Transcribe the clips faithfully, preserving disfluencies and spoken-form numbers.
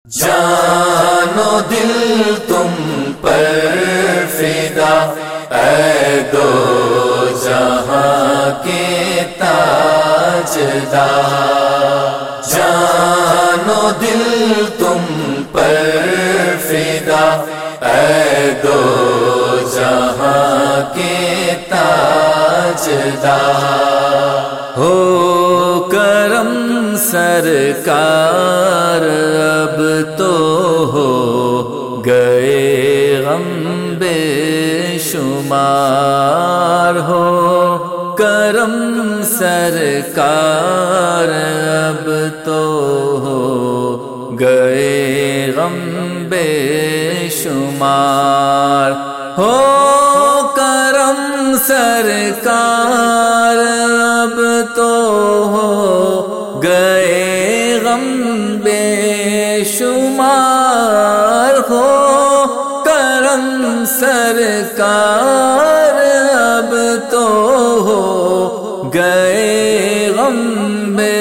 جان و دل تم پر فدا، اے دو جہاں کے تاجدار۔ جان و دل تم پر فدا، اے دو جہاں کے تاجدار۔ ہو کرم سرکار اب تو ہو گئے غم بے شمار، ہو کرم سرکار اب تو ہو گئے غم بے شمار، ہو کرم سرکار اب تو ہو گئے غم بے شمار، ہو کرم سرکار اب تو ہو گئے غم بے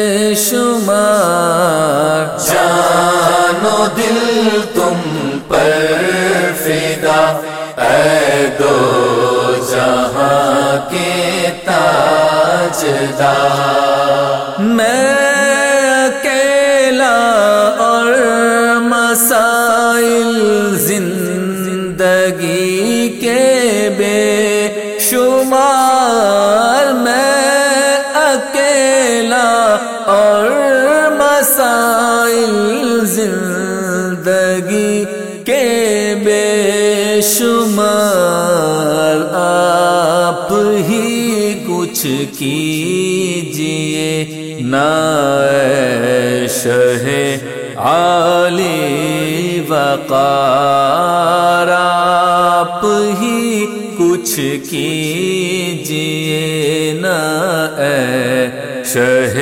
شمار۔ جان و دل تم پر فدا، اے دو جہاں کے تاجدار۔ میں اکیلا اور مسائل زندگی کے بے شمار، میں اکیلا اور مسائل زندگی کے بے شمار، آپ ہی کچھ کیجئے نا اے شہ عالی وقار، آپ ہی کچھ کیجئے نا اے شہ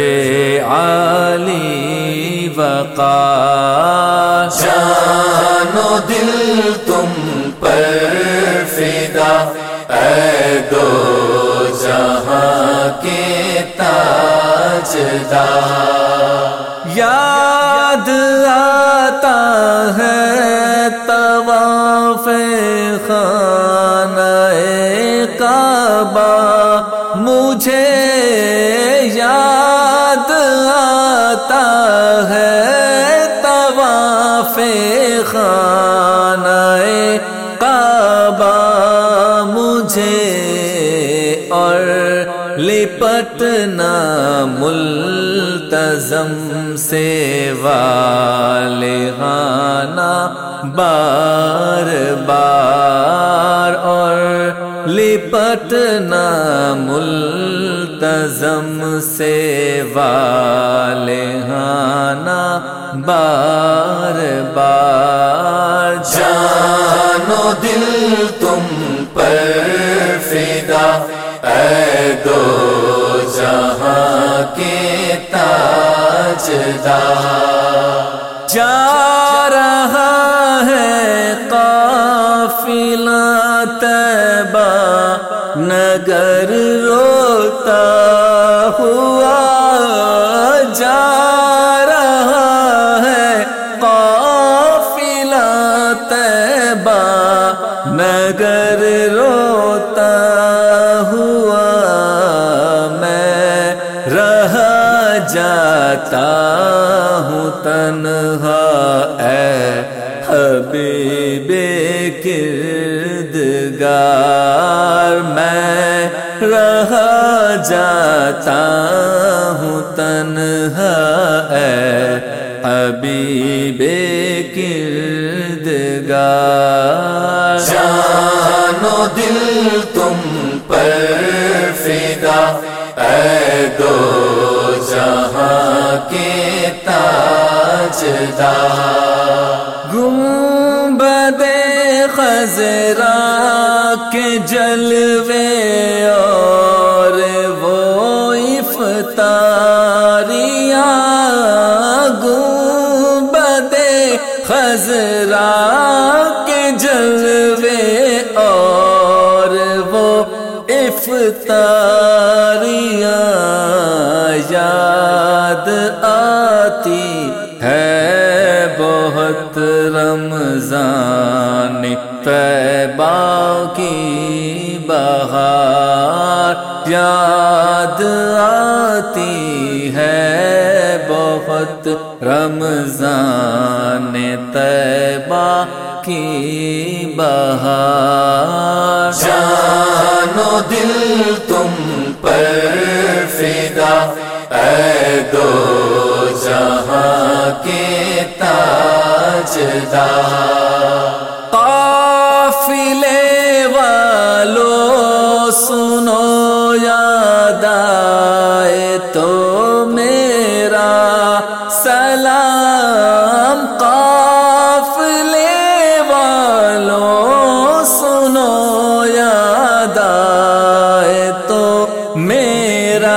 عالی وقار۔ جان و دل تم پر فدا، اے دو جہاں کے تاجدار۔ یاد آتا ہے طواف خانہ کعبہ، مجھے یاد آتا ہے طواف خانہ کعبہ مجھے، اور لپٹنا ملتزم سے والہانہ بار بار، اور لپٹنا ملتزم سے والہانہ بار بار۔ جان و دل تم پر فدا، اے دو جہاں کے تاجدار۔ جا رہا ہے قافلہ طیبہ نگر روتا ہوا، جا رہا ہے قافلہ طیبہ نگر روتا ہوا، میں رہا جاتا ہوں تنہا اے حبیب کردگار، میں رہا جاتا ہوں تنہا اے حبیب کردگار۔ جان و دل تم پر فدا، اے دو جہاں کے تاجدار۔ گنبد خضرا کے جلوے اور وہ افطاریاں، گنبد خضرا کے جلوے اور وہ افطاریاں یاد آتی ہے وہ بہت رمضان طیبہ کی بہار یاد آتی ہے بہت رمضان طیبہ کی بہار جان و دل تم پر فدا اے دو جہاں کے تاجدار قافلے والو سنو یاد آئے تو میرا سلام قافلے والو سنو یاد آئے تو میرا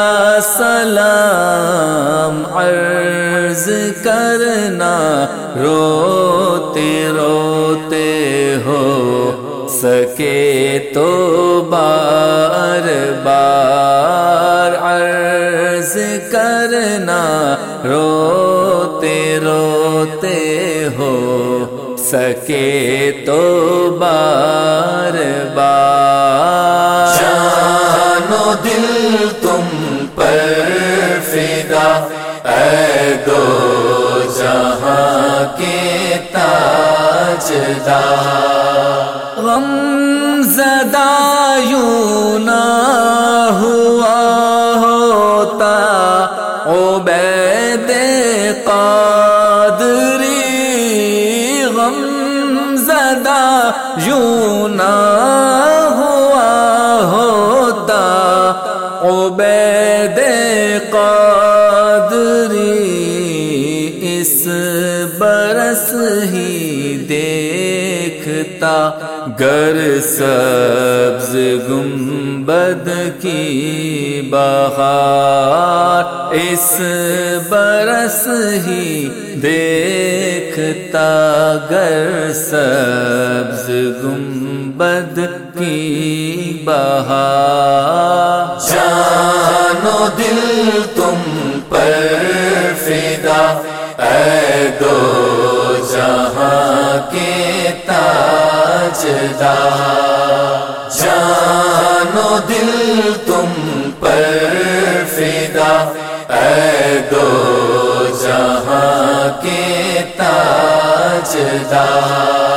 سلام عرض کرنا روتے روتے ہو سکے تو بار بار عرض کرنا روتے روتے ہو سکے تو بار بار جان و دل تم پر فدا اے دو جہاں کے تاجدار غم زدہ یوں نہ ہوا ہوتا عبید قادری غم زدہ یوں نہ ہوا ہوتا عبید قادری اس برس ہی دیکھتا گر سبز گنبد کی بہار اس برس ہی دیکھتا گر سبز گنبد کی بہار جان و دل تم پر فدا اے دو جہاں کے تاجدار جان و دل تم پر فدا اے دو جہاں کے تاجدار